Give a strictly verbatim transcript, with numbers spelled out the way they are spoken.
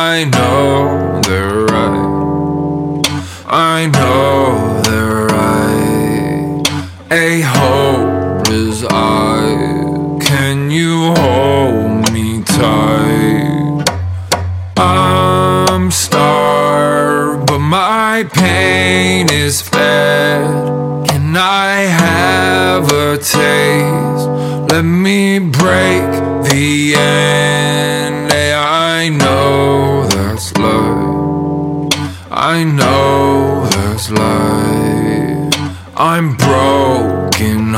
I know they're right. I know they're right. A hopeless eye, can you hold me tight? I'm starved, but my pain is fed. Can I have a taste? Let me break the end. Hey, I know that's life. I know that's life. I'm broken